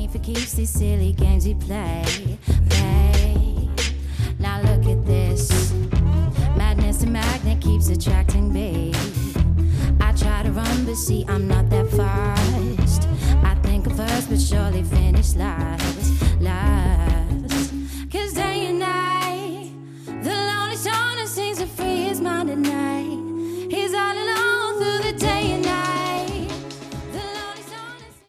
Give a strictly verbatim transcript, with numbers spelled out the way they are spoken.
for keeps these silly games we play, play. Now look at this. Madness, a magnet keeps attracting me. I try to run, but see, I'm not that fast. I think I'm first, but surely finish last, last. Cause day and night, the lonely stoner sings to free his mind at night.